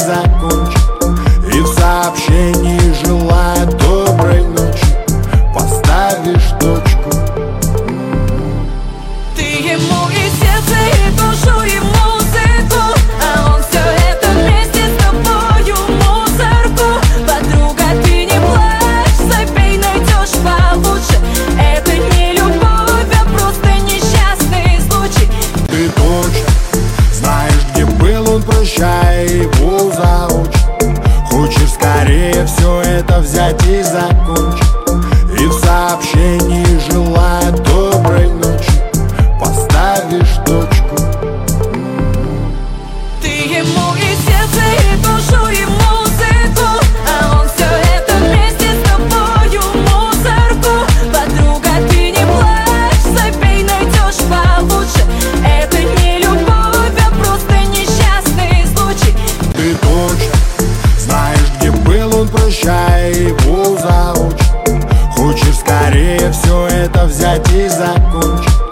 закончить. И в сообщении желаю доброй ночи поставишь точку. Ты ему и сердце, и душу, и музыку, а он все это вместе с тобою мусорку. Подруга, ты не плачь, забей, найдешь получше. Это не любовь, а просто несчастный случай. Ты точно знаешь, где был он, прощай его заочно. Хочешь скорее все это взять и закончить. И в сообщении желаю доброй ночи поставишь точку. Ты ему и сердце, и душу, и музыку, а он все это вместе с тобою мусорку. Подруга, ты не плачь, забей, найдешь получше. Это не любовь, а просто несчастный случай. Ты точно знаешь, где был он, прощай его заочно. Хочешь скорее все это взять и закончить.